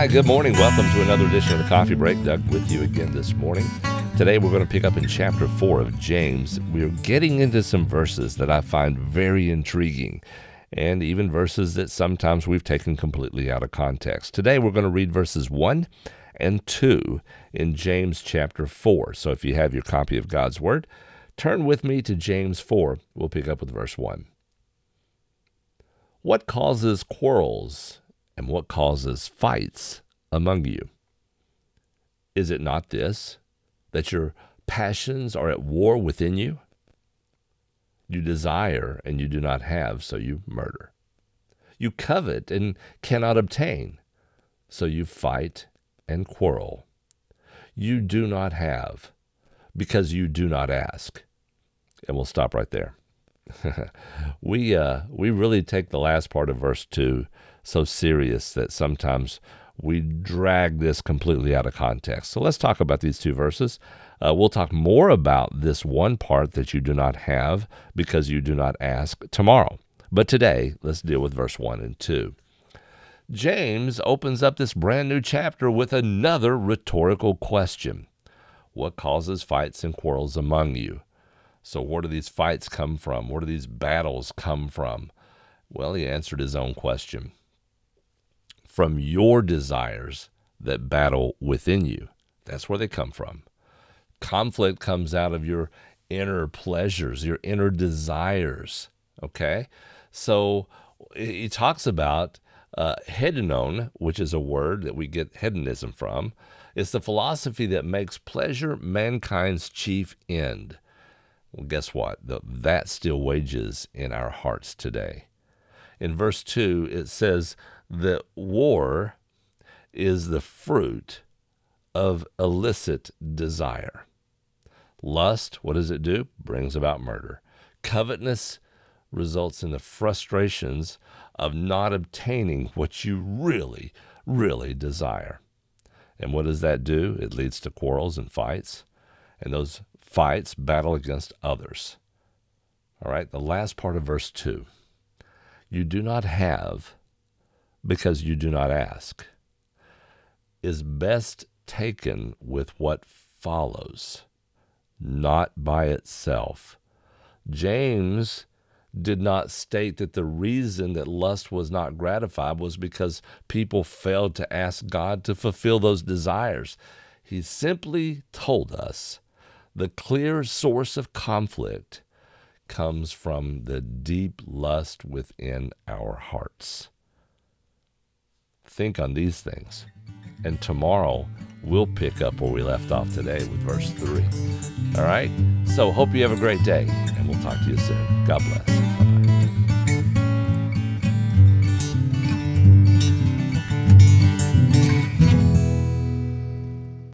Hi, good morning. Welcome to another edition of the Coffee Break. Doug with you again this morning. Today we're going to pick up in chapter 4 of James. We're getting into some verses that I find very intriguing, and even verses that sometimes we've taken completely out of context. Today we're going to read verses 1 and 2 in James chapter 4. So if you have your copy of God's Word, turn with me to James 4. We'll pick up with verse 1. What causes quarrels and what causes fights among you? Is it not this, that your passions are at war within you? You desire and you do not have, so you murder. You covet and cannot obtain, so you fight and quarrel. You do not have, because you do not ask. And we'll stop right there. We really take the last part of verse 2 so serious that sometimes we drag this completely out of context. So let's talk about these two verses. We'll talk more about this one part that you do not have because you do not ask tomorrow. But today, let's deal with verse 1 and 2. James opens up this brand new chapter with another rhetorical question. What causes fights and quarrels among you? So where do these fights come from? Where do these battles come from? Well, he answered his own question. From your desires that battle within you. That's where they come from. Conflict comes out of your inner pleasures, your inner desires, okay? So he talks about hedonon, which is a word that we get hedonism from. It's the philosophy that makes pleasure mankind's chief end. Well, guess what? That still wages in our hearts today. In verse 2, it says that war is the fruit of illicit desire. Lust, what does it do? Brings about murder. Covetousness results in the frustrations of not obtaining what you really, really desire. And what does that do? It leads to quarrels and fights. And those fights battle against others. All right, the last part of verse 2. You do not have because you do not ask, is best taken with what follows, not by itself. James did not state that the reason that lust was not gratified was because people failed to ask God to fulfill those desires. He simply told us the clear source of conflict comes from the deep lust within our hearts. Think on these things, and tomorrow we'll pick up where we left off today with verse 3. All right? So hope you have a great day, and we'll talk to you soon. God bless.